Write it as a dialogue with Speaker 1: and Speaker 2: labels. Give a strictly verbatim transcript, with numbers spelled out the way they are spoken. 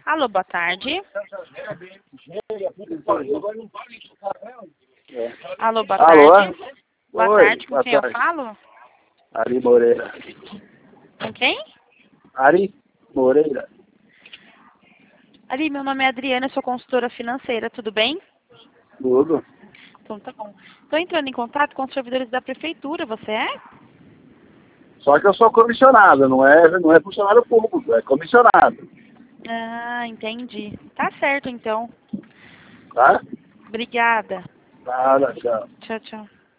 Speaker 1: Alô, boa tarde. Alô, boa
Speaker 2: Alô?
Speaker 1: tarde. Boa
Speaker 2: Oi,
Speaker 1: tarde, com
Speaker 2: boa
Speaker 1: quem
Speaker 2: tarde.
Speaker 1: eu falo?
Speaker 2: Ari Moreira.
Speaker 1: Com quem?
Speaker 2: Ari Moreira.
Speaker 1: Ali, meu nome é Adriana, eu sou consultora financeira, tudo bem?
Speaker 2: Tudo.
Speaker 1: Então tá bom. Estou entrando em contato com os servidores da prefeitura, você é?
Speaker 2: Só que eu sou comissionado, não é, não é funcionário público, é comissionado.
Speaker 1: Ah, entendi. Tá certo, então.
Speaker 2: Tá?
Speaker 1: Obrigada.
Speaker 2: Nada, tchau.
Speaker 1: Tchau, tchau.